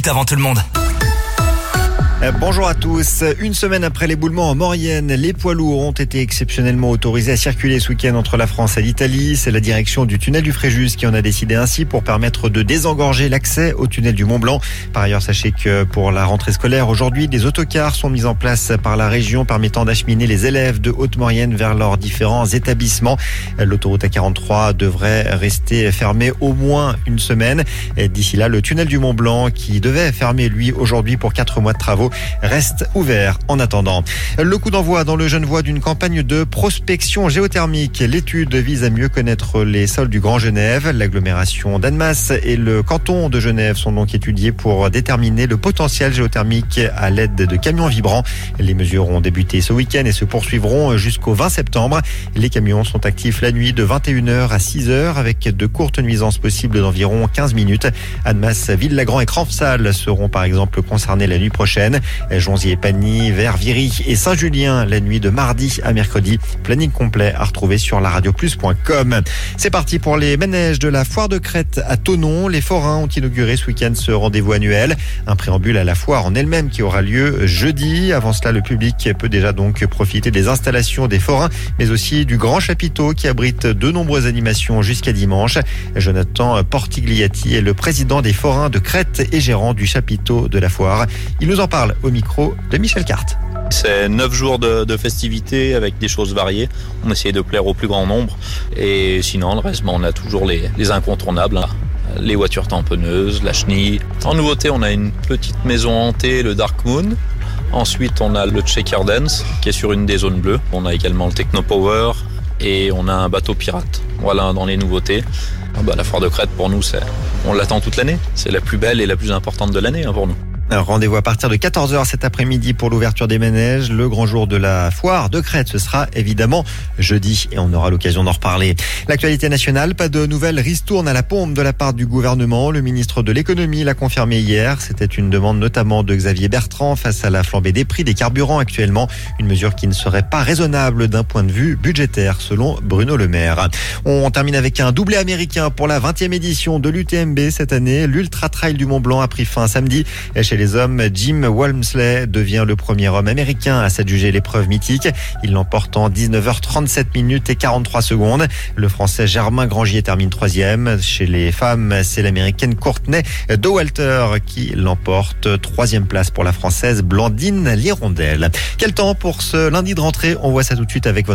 minutes avant tout le monde. Bonjour à tous. Une semaine après l'éboulement en Maurienne, les poids lourds ont été exceptionnellement autorisés à circuler ce week-end entre la France et l'Italie. C'est la direction du tunnel du Fréjus qui en a décidé ainsi pour permettre de désengorger l'accès au tunnel du Mont-Blanc. Par ailleurs, sachez que pour la rentrée scolaire aujourd'hui, des autocars sont mis en place par la région permettant d'acheminer les élèves de Haute-Maurienne vers leurs différents établissements. L'autoroute A43 devrait rester fermée au moins une semaine. Et d'ici là, le tunnel du Mont-Blanc qui devait fermer lui aujourd'hui pour 4 mois de travaux reste ouvert en attendant. Le coup d'envoi dans le Genevois d'une campagne de prospection géothermique. L'étude vise à mieux connaître les sols du Grand Genève. L'agglomération d'Annemasse et le canton de Genève sont donc étudiés pour déterminer le potentiel géothermique à l'aide de camions vibrants. Les mesures ont débuté ce week-end et se poursuivront jusqu'au 20 septembre. Les camions sont actifs la nuit de 21h à 6h avec de courtes nuisances possibles d'environ 15 minutes. Annemasse, Ville-Lagrand et Cranfsal seront par exemple concernés la nuit prochaine. Jonzy-et-Pagny, vers Viry et Saint-Julien la nuit de mardi à mercredi. Planning complet à retrouver sur laradioplus.com. C'est parti pour les manèges de la foire de Crète à Thonon. Les forains ont inauguré ce week-end ce rendez-vous annuel. Un préambule à la foire en elle-même qui aura lieu jeudi. Avant cela, le public peut déjà donc profiter des installations des forains, mais aussi du grand chapiteau qui abrite de nombreuses animations jusqu'à dimanche. Jonathan Portigliati est le président des forains de Crète et gérant du chapiteau de la foire. Il nous en parle au micro de Michel Carte. C'est 9 jours de festivités avec des choses variées. On essaie de plaire au plus grand nombre. Et sinon, le reste, on a toujours les incontournables. Les voitures tamponneuses, la chenille. En nouveauté, on a une petite maison hantée, le Dark Moon. Ensuite, on a le Checker Dance, qui est sur une des zones bleues. On a également le Techno Power et on a un bateau pirate. Voilà, dans les nouveautés. La foire de Crète, pour nous, on l'attend toute l'année. C'est la plus belle et la plus importante de l'année pour nous. Rendez-vous à partir de 14h cet après-midi pour l'ouverture des manèges. Le grand jour de la foire de Crète, ce sera évidemment jeudi et on aura l'occasion d'en reparler. L'actualité nationale, pas de nouvelles ristournes à la pompe de la part du gouvernement. Le ministre de l'économie l'a confirmé hier. C'était une demande notamment de Xavier Bertrand face à la flambée des prix des carburants actuellement. Une mesure qui ne serait pas raisonnable d'un point de vue budgétaire selon Bruno Le Maire. On termine avec un doublé américain pour la 20e édition de l'UTMB cette année. L'Ultra Trail du Mont Blanc a pris fin samedi. Chez les hommes, Jim Walmsley devient le premier homme américain à s'adjuger l'épreuve mythique. Il l'emporte en 19h37 minutes et 43 secondes. Le français Germain Grangier termine 3e. Chez les femmes, c'est l'américaine Courtney Dauwalter qui l'emporte. 3e place pour la française Blandine Lirondelle. Quel temps pour ce lundi de rentrée? On voit ça tout de suite avec votre